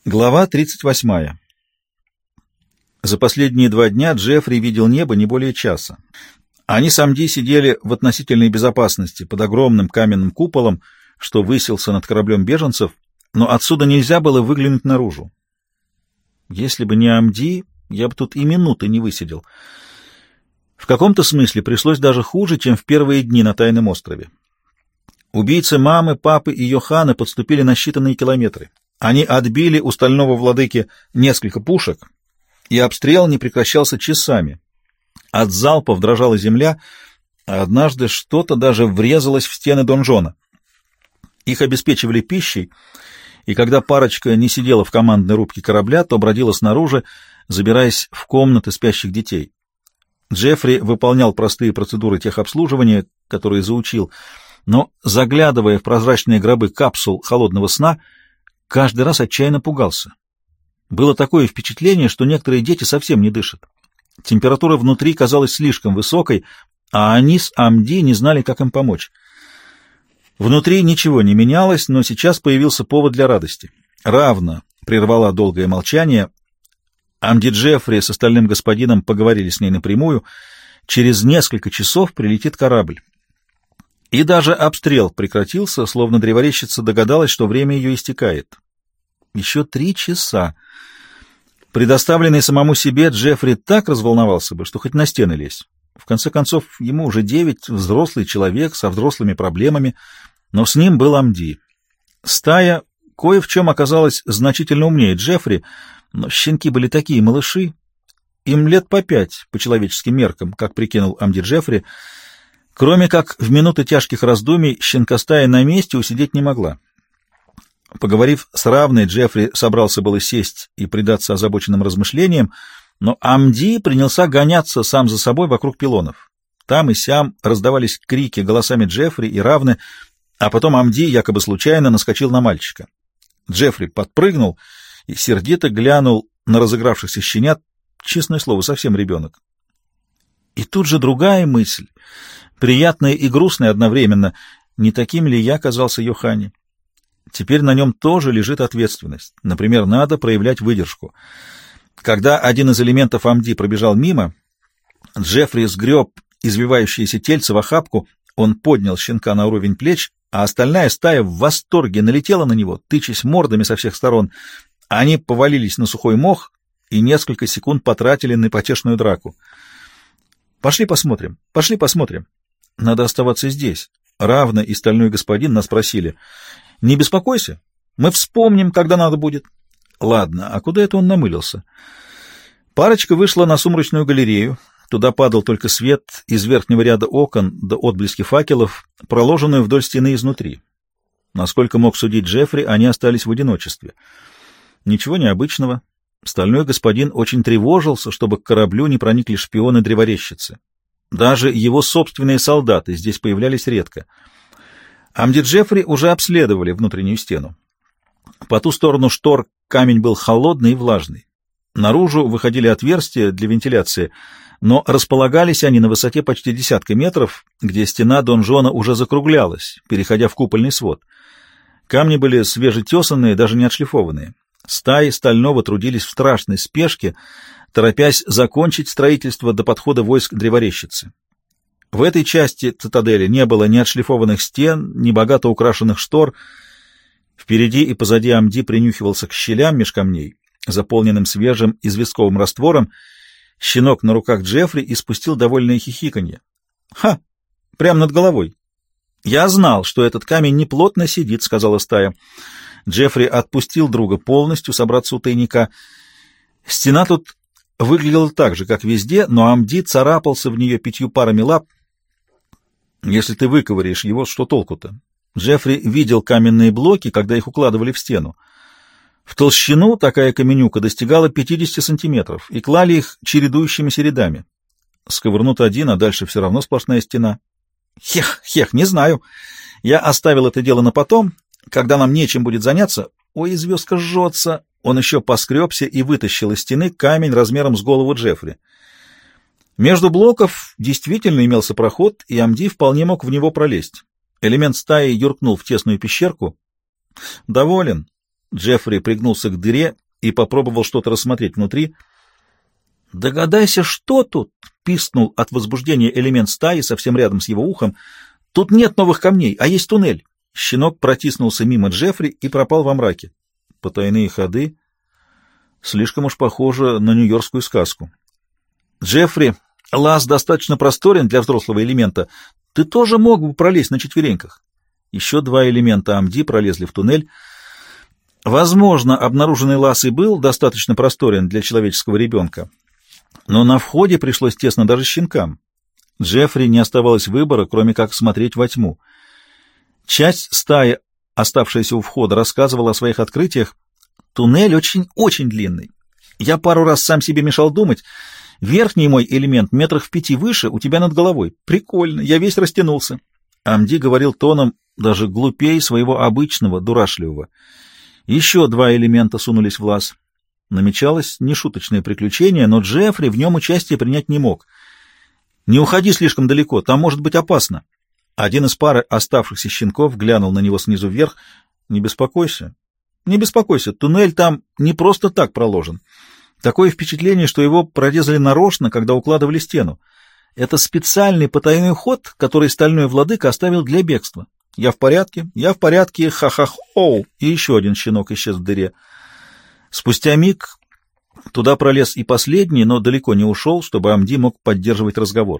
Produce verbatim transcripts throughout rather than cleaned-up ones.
Глава тридцать восьмая. За последние два дня Джеффри видел небо не более часа. Они с Амди сидели в относительной безопасности под огромным каменным куполом, что высился над кораблем беженцев, но отсюда нельзя было выглянуть наружу. Если бы не Амди, я бы тут и минуты не высидел. В каком-то смысле пришлось даже хуже, чем в первые дни на Тайном острове. Убийцы мамы, папы и Йохана подступили на считанные километры. Они отбили у стального владыки несколько пушек, и обстрел не прекращался часами. От залпов дрожала земля, а однажды что-то даже врезалось в стены донжона. Их обеспечивали пищей, и когда парочка не сидела в командной рубке корабля, то бродила снаружи, забираясь в комнаты спящих детей. Джеффри выполнял простые процедуры техобслуживания, которые заучил, но, заглядывая в прозрачные гробы капсул холодного сна, каждый раз отчаянно пугался. Было такое впечатление, что некоторые дети совсем не дышат. Температура внутри казалась слишком высокой, а они с Амди не знали, как им помочь. Внутри ничего не менялось, но сейчас появился повод для радости. Равна прервала долгое молчание. Амди Джеффри с остальным господином поговорили с ней напрямую. Через несколько часов прилетит корабль. И даже обстрел прекратился, словно древарещица догадалась, что время ее истекает. Еще три часа. Предоставленный самому себе, Джеффри так разволновался бы, что хоть на стены лезь. В конце концов, ему уже девять, взрослый человек со взрослыми проблемами, но с ним был Амди. Стая кое в чем оказалась значительно умнее Джеффри, но щенки были такие малыши, им лет по пять, по человеческим меркам, как прикинул Амди Джеффри. Кроме как в минуты тяжких раздумий щенкостая на месте усидеть не могла. Поговорив с Равной, Джеффри собрался было сесть и предаться озабоченным размышлениям, но Амди принялся гоняться сам за собой вокруг пилонов. Там и сям раздавались крики голосами Джеффри и Равны, а потом Амди якобы случайно наскочил на мальчика. Джеффри подпрыгнул и сердито глянул на разыгравшихся щенят, честное слово, совсем ребенок. И тут же другая мысль, приятная и грустная одновременно, не таким ли я казался Йохане? Теперь на нем тоже лежит ответственность. Например, надо проявлять выдержку. Когда один из элементов Амди пробежал мимо, Джеффри сгреб извивающееся тельце в охапку, он поднял щенка на уровень плеч, а остальная стая в восторге налетела на него, тычась мордами со всех сторон. Они повалились на сухой мох и несколько секунд потратили на потешную драку. «Пошли посмотрим, пошли посмотрим. Надо оставаться здесь». Равна и стальной господин нас просили. «Не беспокойся, мы вспомним, когда надо будет». Ладно, а куда это он намылился? Парочка вышла на сумрачную галерею. Туда падал только свет из верхнего ряда окон до отблески факелов, проложенную вдоль стены изнутри. Насколько мог судить Джеффри, они остались в одиночестве. Ничего необычного. Стальной господин очень тревожился, чтобы к кораблю не проникли шпионы-древорезчицы. Даже его собственные солдаты здесь появлялись редко. Амди Джеффри уже обследовали внутреннюю стену. По ту сторону штор камень был холодный и влажный. Наружу выходили отверстия для вентиляции, но располагались они на высоте почти десятка метров, где стена донжона уже закруглялась, переходя в купольный свод. Камни были свежетесанные, даже не отшлифованные. Стаи стального трудились в страшной спешке, торопясь закончить строительство до подхода войск древорезчицы. В этой части цитадели не было ни отшлифованных стен, ни богато украшенных штор. Впереди и позади Амди принюхивался к щелям меж камней, заполненным свежим известковым раствором. Щенок на руках Джеффри испустил довольное хихиканье. «Ха! Прямо над головой!» «Я знал, что этот камень неплотно сидит», — сказала стая. Джеффри отпустил друга полностью собраться у тайника. Стена тут выглядела так же, как везде, но Амди царапался в нее пятью парами лап. «Если ты выковыряешь его, что толку-то?» Джеффри видел каменные блоки, когда их укладывали в стену. В толщину такая каменюка достигала пятидесяти сантиметров, и клали их чередующимися рядами. Сковырнут один, а дальше все равно сплошная стена. «Хех, хех, не знаю. Я оставил это дело на потом, когда нам нечем будет заняться. Ой, звездка жжется». Он еще поскребся и вытащил из стены камень размером с голову Джеффри. Между блоков действительно имелся проход, и Амди вполне мог в него пролезть. Элемент стаи юркнул в тесную пещерку. «Доволен. Джеффри пригнулся к дыре и попробовал что-то рассмотреть внутри. «Догадайся, что тут?» — пискнул от возбуждения элемент стаи совсем рядом с его ухом. «Тут нет новых камней, а есть туннель». Щенок протиснулся мимо Джеффри и пропал во мраке. Потайные ходы слишком уж похоже на нью-йоркскую сказку. «Джеффри, лаз достаточно просторен для взрослого элемента. Ты тоже мог бы пролезть на четвереньках». Еще два элемента Амди пролезли в туннель. Возможно, обнаруженный лаз и был достаточно просторен для человеческого ребенка, но на входе пришлось тесно даже щенкам. Джеффри не оставалось выбора, кроме как смотреть во тьму. Часть стаи, оставшаяся у входа, рассказывала о своих открытиях. Туннель очень-очень длинный. Я пару раз сам себе мешал думать. Верхний мой элемент метрах в пяти выше, у тебя над головой. Прикольно, я весь растянулся. Амди говорил тоном даже глупее своего обычного, дурашливого. Еще два элемента сунулись в лаз. Намечалось нешуточное приключение, но Джеффри в нем участие принять не мог. «Не уходи слишком далеко, там может быть опасно». Один из пары оставшихся щенков глянул на него снизу вверх. «Не беспокойся, не беспокойся, туннель там не просто так проложен. Такое впечатление, что его прорезали нарочно, когда укладывали стену. Это специальный потайной ход, который стальной владыка оставил для бегства. Я в порядке, я в порядке, ха-ха-хоу!» И еще один щенок исчез в дыре. Спустя миг туда пролез и последний, но далеко не ушел, чтобы Амди мог поддерживать разговор.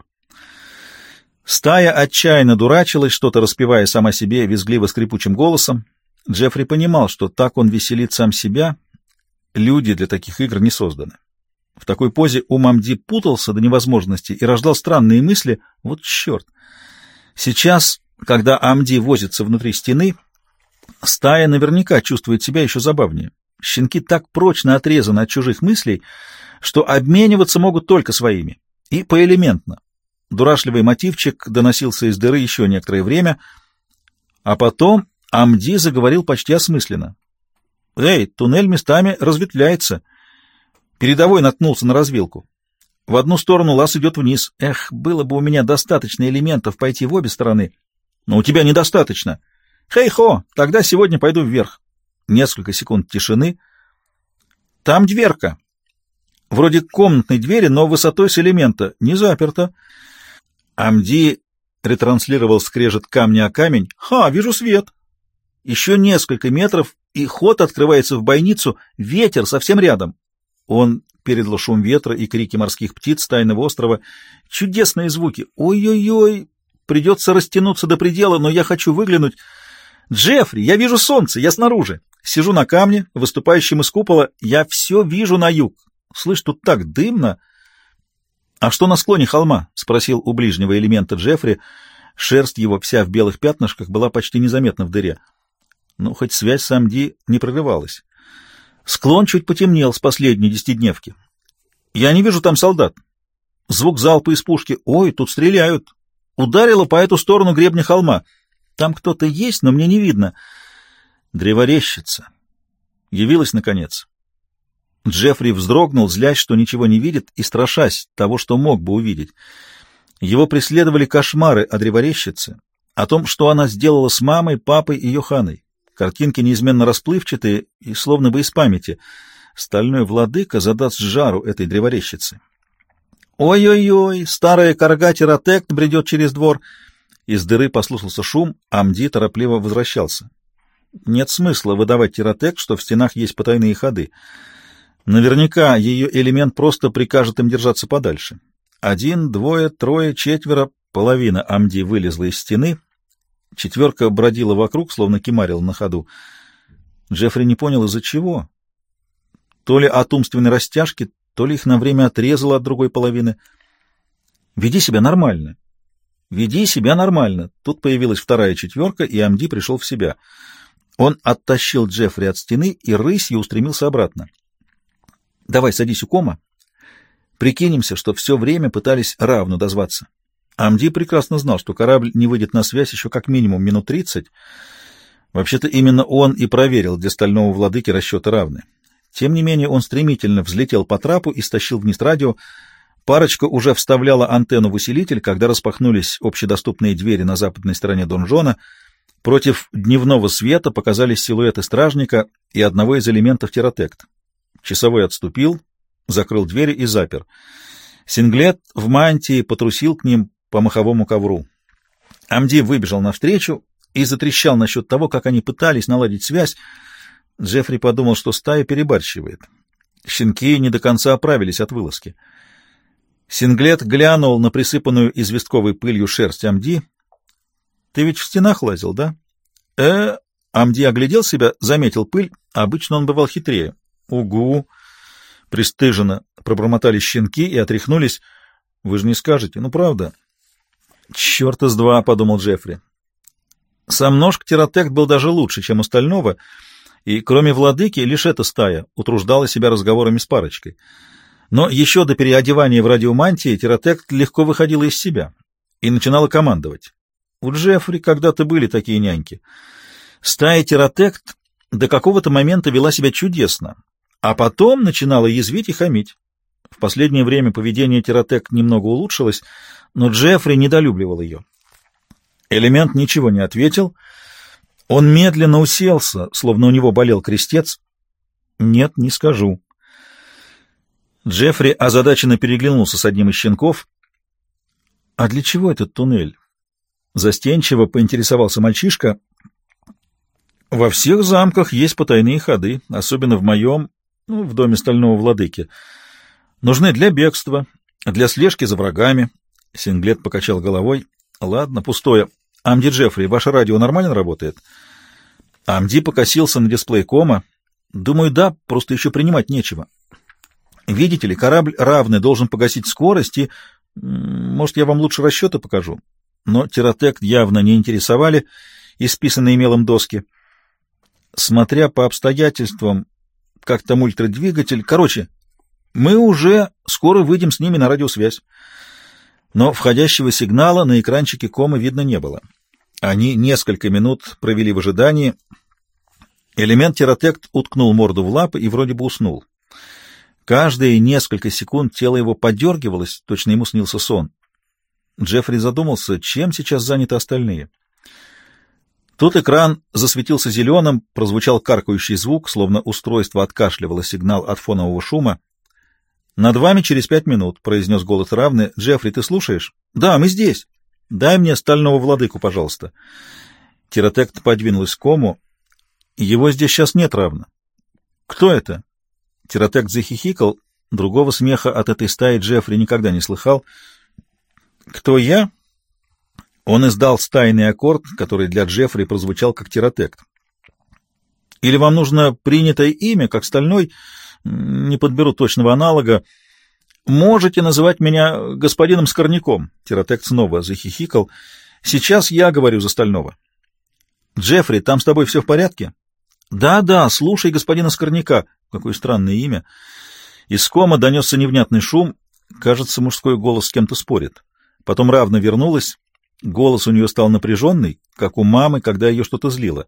Стая отчаянно дурачилась, что-то распевая сама себе визгливо-скрипучим голосом. Джеффри понимал, что так он веселит сам себя. Люди для таких игр не созданы. В такой позе ум Амди путался до невозможности и рождал странные мысли. Вот черт! Сейчас, когда Амди возится внутри стены, стая наверняка чувствует себя еще забавнее. Щенки так прочно отрезаны от чужих мыслей, что обмениваться могут только своими. И поэлементно. Дурашливый мотивчик доносился из дыры еще некоторое время, а потом Амди заговорил почти осмысленно. «Эй, туннель местами разветвляется». Передовой наткнулся на развилку. В одну сторону лаз идет вниз. Эх, было бы у меня достаточно элементов пойти в обе стороны. Но у тебя недостаточно. Хей-хо, тогда сегодня пойду вверх. Несколько секунд тишины. Там дверка. Вроде комнатной двери, но высотой с элемента. Не заперта. Амди ретранслировал скрежет камня о камень. Ха, вижу свет. Еще несколько метров, и ход открывается в бойницу. Ветер совсем рядом. Он передал шум ветра и крики морских птиц тайного острова. Чудесные звуки. Ой-ой-ой, придется растянуться до предела, но я хочу выглянуть. Джеффри, я вижу солнце, я снаружи. Сижу на камне, выступающем из купола. Я все вижу на юг. Слышь, тут так дымно. А что на склоне холма? Спросил у ближнего элемента Джеффри. Шерсть его, вся в белых пятнышках, была почти незаметна в дыре. Ну, хоть связь с Амди не прерывалась. Склон чуть потемнел с последней десятидневки. Я не вижу там солдат. Звук залпа из пушки. Ой, тут стреляют. Ударило по эту сторону гребня холма. Там кто-то есть, но мне не видно. Древорезчица. Явилась, наконец. Джеффри вздрогнул, злясь, что ничего не видит, и страшась того, что мог бы увидеть. Его преследовали кошмары о древорезчице, о том, что она сделала с мамой, папой и Йоханной. Картинки неизменно расплывчатые и словно бы из памяти. Стальной владыка задаст жару этой древорезчицы. Ой-ой-ой, старая карга Тиротект бредет через двор. Из дыры послышался шум, Амди торопливо возвращался. Нет смысла выдавать Тиротект, что в стенах есть потайные ходы. Наверняка ее элемент просто прикажет им держаться подальше. Один, двое, трое, четверо, половина Амди вылезла из стены. Четверка бродила вокруг, словно кимарила на ходу. Джеффри не понял, из-за чего. То ли от умственной растяжки, то ли их на время отрезало от другой половины. «Веди себя нормально. Веди себя нормально». Тут появилась вторая четверка, и Амди пришел в себя. Он оттащил Джеффри от стены и рысью устремился обратно. «Давай садись у кома. Прикинемся, что все время пытались равно дозваться». Амди прекрасно знал, что корабль не выйдет на связь еще как минимум минут тридцать. Вообще-то именно он и проверил, где стального владыки расчеты равны. Тем не менее он стремительно взлетел по трапу и стащил вниз радио. Парочка уже вставляла антенну в усилитель, когда распахнулись общедоступные двери на западной стороне донжона. Против дневного света показались силуэты стражника и одного из элементов терротект. Часовой отступил, закрыл двери и запер. Синглет в мантии потрусил к ним по маховому ковру. Амди выбежал навстречу и затрещал насчет того, как они пытались наладить связь. Джеффри подумал, что стая перебарщивает. Щенки не до конца оправились от вылазки. Синглет глянул на присыпанную известковой пылью шерсть Амди. — Ты ведь в стенах лазил, да? Э, Амди оглядел себя, заметил пыль. Обычно он бывал хитрее. — Угу! — пристыженно пробормотали щенки и отряхнулись. — Вы же не скажете, ну правда? — Черта с два, — подумал Джеффри. Сам ножк терротект был даже лучше, чем у стального, и кроме владыки лишь эта стая утруждала себя разговорами с парочкой. Но еще до переодевания в радиомантии терротект легко выходила из себя и начинала командовать. У Джеффри когда-то были такие няньки. Стая терротект до какого-то момента вела себя чудесно, а потом начинала язвить и хамить. В последнее время поведение терротект немного улучшилось, но Джеффри недолюбливал ее. Элемент ничего не ответил. Он медленно уселся, словно у него болел крестец. «Нет, не скажу». Джеффри озадаченно переглянулся с одним из щенков. «А для чего этот туннель?» Застенчиво поинтересовался мальчишка. «Во всех замках есть потайные ходы, особенно в моем, ну, в доме стального владыки. Нужны для бегства, для слежки за врагами». Синглет покачал головой. «Ладно, пустое. Амди Джеффри, ваше радио нормально работает?» Амди покосился на дисплей кома. «Думаю, да, просто еще принимать нечего. Видите ли, корабль равный должен погасить скорость, и, может, я вам лучше расчеты покажу». Но терротект явно не интересовали исписанные мелом доски. Смотря по обстоятельствам, как там ультрадвигатель... Короче, мы уже скоро выйдем с ними на радиосвязь. Но входящего сигнала на экранчике кома видно не было. Они несколько минут провели в ожидании. Элемент терротект уткнул морду в лапы и вроде бы уснул. Каждые несколько секунд тело его подергивалось, точно ему снился сон. Джеффри задумался, чем сейчас заняты остальные. Тут экран засветился зеленым, прозвучал каркающий звук, словно устройство откашливало сигнал от фонового шума. «Над вами через пять минут», — произнес голос равный. «Джеффри, ты слушаешь?» «Да, мы здесь. Дай мне стального владыку, пожалуйста». Терротект подвинулась к кому. «Его здесь сейчас нет, равно». «Кто это?» Терротект захихикал. Другого смеха от этой стаи Джеффри никогда не слыхал. «Кто я?» Он издал стайный аккорд, который для Джеффри прозвучал как терротект. «Или вам нужно принятое имя, как стальной? Не подберу точного аналога. Можете называть меня господином Скорняком». Терротект снова захихикал. «Сейчас я говорю за стального». «Джеффри, там с тобой все в порядке?» «Да-да, слушай господина Скорняка». Какое странное имя. Из кома донесся невнятный шум. Кажется, мужской голос с кем-то спорит. Потом равно вернулась. Голос у нее стал напряженный, как у мамы, когда ее что-то злило.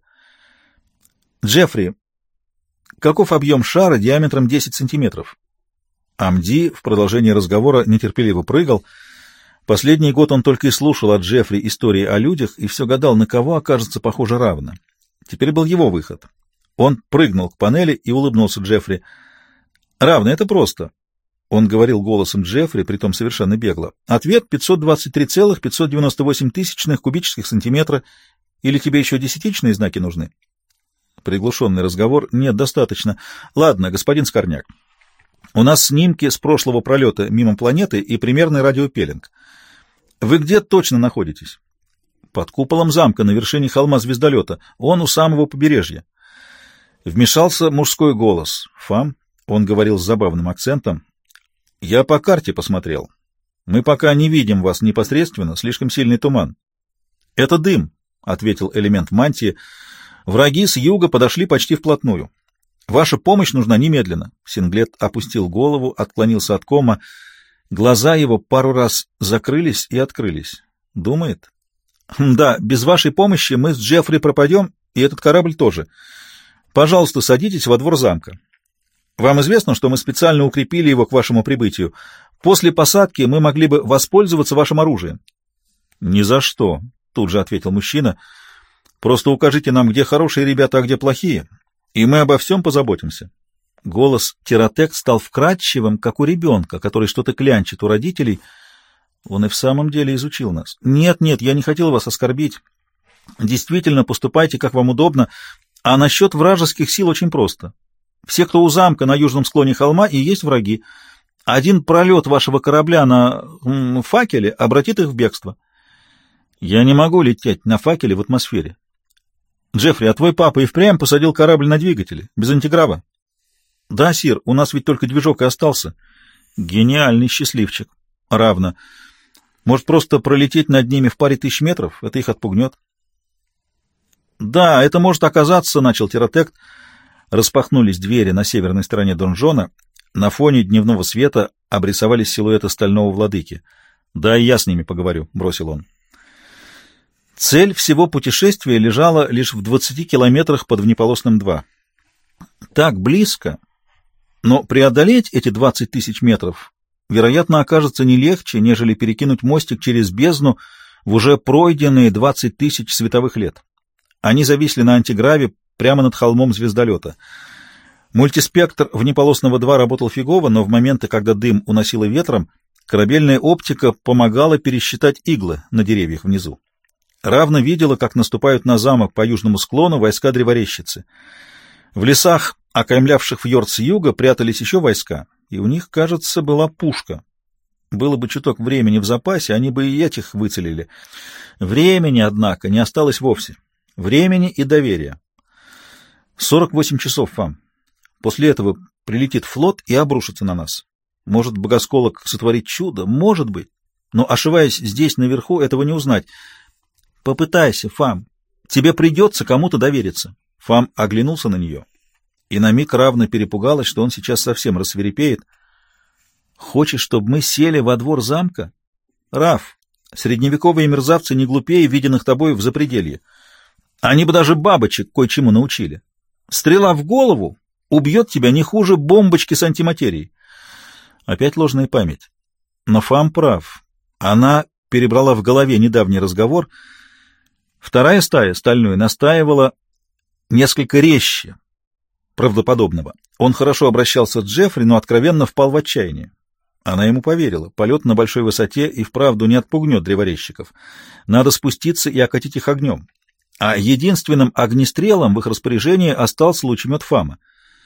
«Джеффри, каков объем шара диаметром десять сантиметров?» Амди в продолжении разговора нетерпеливо прыгал. Последний год он только и слушал от Джеффри истории о людях и все гадал, на кого окажется похоже равно. Теперь был его выход. Он прыгнул к панели и улыбнулся Джеффри. «Равно, это просто». Он говорил голосом Джеффри, притом совершенно бегло. «Ответ пятьсот двадцать три целых пятьсот девяносто восемь тысячных кубических сантиметра. Или тебе еще десятичные знаки нужны?» Приглушенный разговор. «Нет, достаточно. Ладно, господин Скорняк. У нас снимки с прошлого пролета мимо планеты и примерный радиопеллинг. Вы где точно находитесь?» «Под куполом замка на вершине холма звездолета. Он у самого побережья». Вмешался мужской голос. «Фам», — он говорил с забавным акцентом, — «я по карте посмотрел. Мы пока не видим вас непосредственно, слишком сильный туман». «Это дым», — ответил элемент мантии. «Враги с юга подошли почти вплотную. Ваша помощь нужна немедленно». Синглет опустил голову, отклонился от кома. Глаза его пару раз закрылись и открылись. Думает? «Да, без вашей помощи мы с Джеффри пропадем, и этот корабль тоже. Пожалуйста, садитесь во двор замка. Вам известно, что мы специально укрепили его к вашему прибытию. После посадки мы могли бы воспользоваться вашим оружием». «Ни за что», — тут же ответил мужчина. Просто укажите нам, где хорошие ребята, а где плохие, и мы обо всем позаботимся». Голос Тиротек стал вкрадчивым, как у ребенка, который что-то клянчит у родителей. Он и в самом деле изучил нас. «Нет, нет, я не хотел вас оскорбить. Действительно, поступайте, как вам удобно. А насчет вражеских сил очень просто. Все, кто у замка на южном склоне холма, и есть враги. Один пролет вашего корабля на м, факеле обратит их в бегство». «Я не могу лететь на факеле в атмосфере». «Джеффри, а твой папа и впрямь посадил корабль на двигатели, без антиграва?» «Да, сир, у нас ведь только движок и остался». «Гениальный счастливчик». «Равно. Может, просто пролететь над ними в паре тысяч метров? Это их отпугнет». «Да, это может оказаться», — начал Тиротект. Распахнулись двери на северной стороне донжона. На фоне дневного света обрисовались силуэты стального владыки. «Да, и я с ними поговорю», — бросил он. Цель всего путешествия лежала лишь в двадцати километрах под внеполосным два. Так близко, но преодолеть эти двадцать тысяч метров, вероятно, окажется не легче, нежели перекинуть мостик через бездну в уже пройденные двадцать тысяч световых лет. Они зависли на антиграве прямо над холмом звездолета. Мультиспектр внеполосного два работал фигово, но в моменты, когда дым уносило ветром, корабельная оптика помогала пересчитать иглы на деревьях внизу. Равно видела, как наступают на замок по южному склону войска древарещицы. В лесах, окаймлявших фьорд с юга, прятались еще войска, и у них, кажется, была пушка. Было бы чуток времени в запасе, они бы и этих выцелили. Времени, однако, не осталось вовсе. Времени и доверия. сорок восемь часов, Фам. После этого прилетит флот и обрушится на нас. Может, богосколок сотворит чудо? Может быть. Но, ошиваясь здесь, наверху, этого не узнать. Попытайся, Фам. Тебе придется кому-то довериться. Фам оглянулся на нее. И на миг равно перепугалась, что он сейчас совсем рассвирепеет. Хочешь, чтобы мы сели во двор замка? Раф, средневековые мерзавцы не глупее виденных тобой в запределье. Они бы даже бабочек кое-чему научили. Стрела в голову убьет тебя не хуже бомбочки с антиматерией. Опять ложная память. Но Фам прав. Она перебрала в голове недавний разговор. Вторая стая, стальную, настаивала несколько резче правдоподобного. Он хорошо обращался с Джеффри, но откровенно впал в отчаяние. Она ему поверила. Полет на большой высоте и вправду не отпугнет древарещиков. Надо спуститься и окатить их огнем. А единственным огнестрелом в их распоряжении остался лучемет Фама.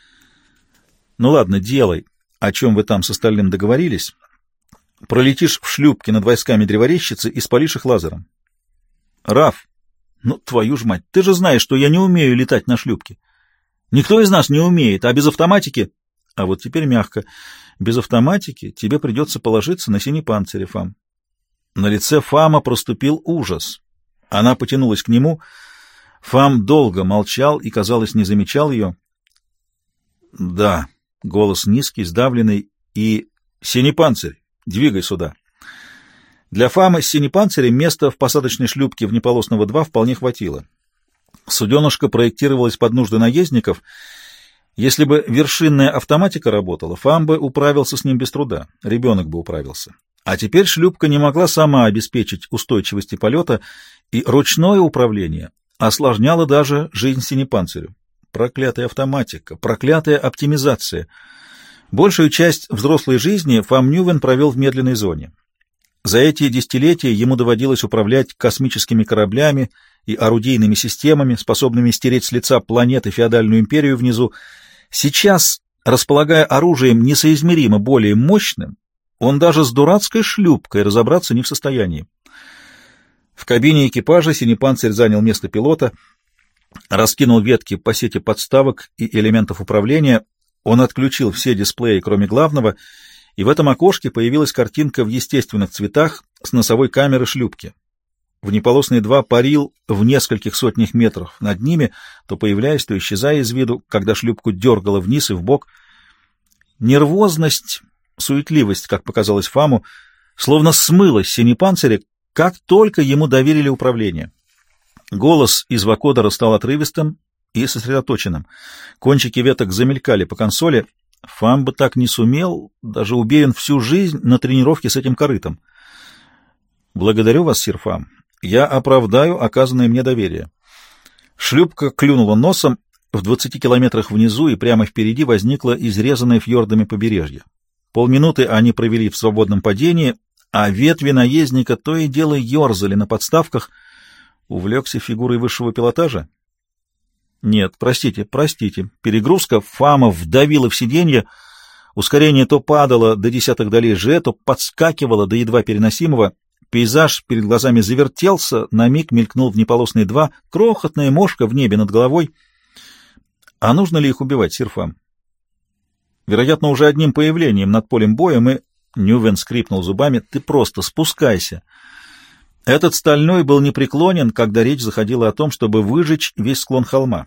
Ну ладно, делай, о чем вы там с остальным договорились. Пролетишь в шлюпке над войсками древарещицы и спалишь их лазером. Раф, ну твою ж мать, ты же знаешь, что я не умею летать на шлюпке. Никто из нас не умеет, а без автоматики... А вот теперь мягко. Без автоматики тебе придется положиться на синепанцире, Фам. На лице Фама проступил ужас. Она потянулась к нему. Фам долго молчал и, казалось, не замечал ее. Да, голос низкий, сдавленный, и... Синепанцирь, двигай сюда. Для Фама с синепанцирем места в посадочной шлюпке внеполосного два вполне хватило. Суденышко проектировалось под нужды наездников. Если бы вершинная автоматика работала, Фам бы управился с ним без труда, ребенок бы управился. А теперь шлюпка не могла сама обеспечить устойчивости полета, и ручное управление осложняло даже жизнь синепанцирю. Проклятая автоматика, проклятая оптимизация. Большую часть взрослой жизни Фам Ньювен провел в медленной зоне. За эти десятилетия ему доводилось управлять космическими кораблями и орудийными системами, способными стереть с лица планеты феодальную империю внизу. Сейчас, располагая оружием несоизмеримо более мощным, он даже с дурацкой шлюпкой разобраться не в состоянии. В кабине экипажа синепанцирь занял место пилота, раскинул ветки по сети подставок и элементов управления. Он отключил все дисплеи, кроме главного, и в этом окошке появилась картинка в естественных цветах с носовой камеры шлюпки. Внеполосный два парил в нескольких сотнях метров над ними, то появляясь, то исчезая из виду, когда шлюпку дергало вниз и вбок. Нервозность, суетливость, как показалось Фаму, словно смылась с синепанциря, как только ему доверили управление. Голос из вакодера стал отрывистым и сосредоточенным. Кончики веток замелькали по консоли. Фам бы так не сумел, даже убей он всю жизнь на тренировке с этим корытом. Благодарю вас, сир Фам. Я оправдаю оказанное мне доверие. Шлюпка клюнула носом, в двадцати километрах внизу и прямо впереди возникло изрезанное фьордами побережье. Полминуты они провели в свободном падении, а ветви наездника то и дело ерзали на подставках. Увлекся фигурой высшего пилотажа? Нет, простите, простите. Перегрузка, Фама вдавила в сиденье, ускорение то падало до десятых долей же, то подскакивало до едва переносимого. Пейзаж перед глазами завертелся, на миг мелькнул в неполосные два, крохотная мошка в небе над головой. А нужно ли их убивать, сир Фам? Вероятно, уже одним появлением над полем боя мы... Нювен скрипнул зубами. Ты просто спускайся. Этот стальной был непреклонен, когда речь заходила о том, чтобы выжечь весь склон холма.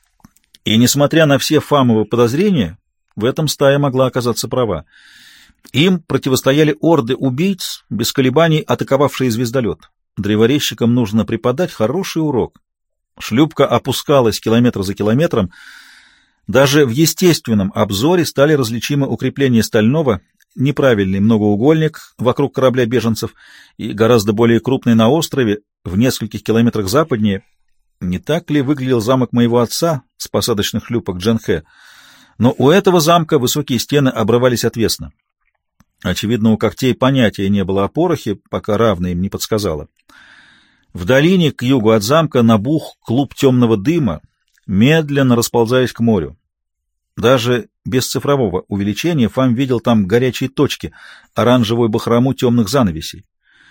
И, несмотря на все Фамовы подозрения, в этом стая могла оказаться права. Им противостояли орды убийц, без колебаний атаковавшие звездолет. Древарезчикам нужно преподать хороший урок. Шлюпка опускалась километр за километром. Даже в естественном обзоре стали различимы укрепления стального, неправильный многоугольник вокруг корабля беженцев и гораздо более крупный на острове, в нескольких километрах западнее. Не так ли выглядел замок моего отца с посадочных шлюпок Джанхэ? Но у этого замка высокие стены обрывались отвесно. Очевидно, у когтей понятия не было о порохе, пока равное им не подсказала. В долине к югу от замка набух клуб темного дыма, медленно расползаясь к морю. Даже без цифрового увеличения Фам видел там горячие точки, оранжевую бахрому темных занавесей.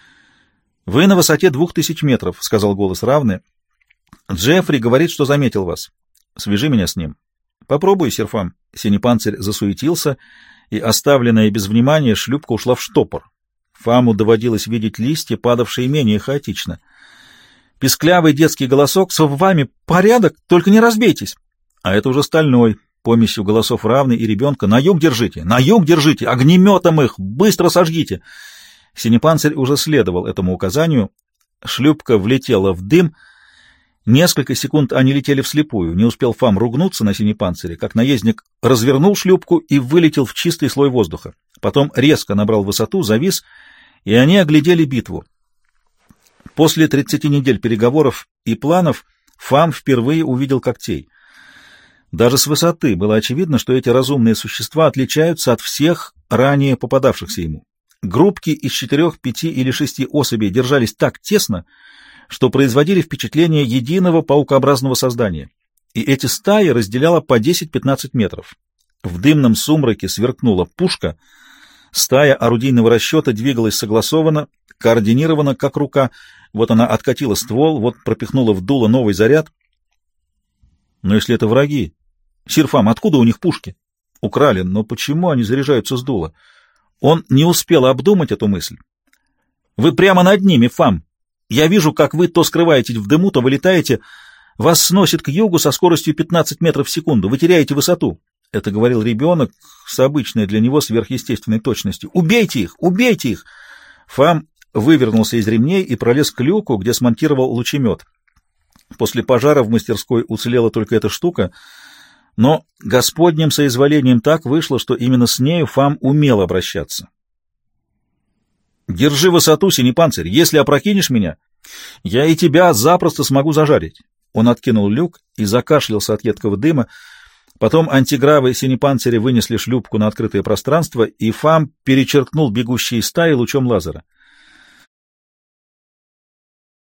«Вы на высоте двух тысяч метров», — сказал голос равный. «Джеффри говорит, что заметил вас. Свяжи меня с ним». «Попробуй, сир Фам». Синепанцирь засуетился, и, оставленная без внимания, шлюпка ушла в штопор. Фаму доводилось видеть листья, падавшие менее хаотично. Писклявый детский голосок: «С вами порядок, только не разбейтесь!» А это уже стальной, помесью голосов равный и ребенка. «На юг держите! На юг держите! Огнеметом их! Быстро сожгите!» Синепанцирь уже следовал этому указанию. Шлюпка влетела в дым. Несколько секунд они летели вслепую. Не успел Фам ругнуться на Синепанцире, как наездник развернул шлюпку и вылетел в чистый слой воздуха. Потом резко набрал высоту, завис, и они оглядели битву. После тридцати недель переговоров и планов Фам впервые увидел когтей. Даже с высоты было очевидно, что эти разумные существа отличаются от всех ранее попадавшихся ему. Группки из четырех, пяти или шести особей держались так тесно, что производили впечатление единого паукообразного создания, и эти стаи разделяло по десять-пятнадцать метров. В дымном сумраке сверкнула пушка, стая орудийного расчета двигалась согласованно, координированно, как рука. Вот она откатила ствол, вот пропихнула в дуло новый заряд. Но если это враги... Сир Фам, откуда у них пушки? Украли, но почему они заряжаются с дула? Он не успел обдумать эту мысль. Вы прямо над ними, Фам. Я вижу, как вы то скрываетесь в дыму, то вылетаете. Вас сносит к югу со скоростью пятнадцать метров в секунду. Вы теряете высоту. Это говорил ребенок с обычной для него сверхъестественной точностью. Убейте их! Убейте их! Фам вывернулся из ремней и пролез к люку, где смонтировал лучемет. После пожара в мастерской уцелела только эта штука, но Господним соизволением так вышло, что именно с нею Фам умел обращаться. «Держи высоту, Синепанцирь. Если опрокинешь меня, я и тебя запросто смогу зажарить». Он откинул люк и закашлялся от едкого дыма. Потом антигравы Синепанциря вынесли шлюпку на открытое пространство, и Фам перечеркнул бегущие стаи лучом лазера.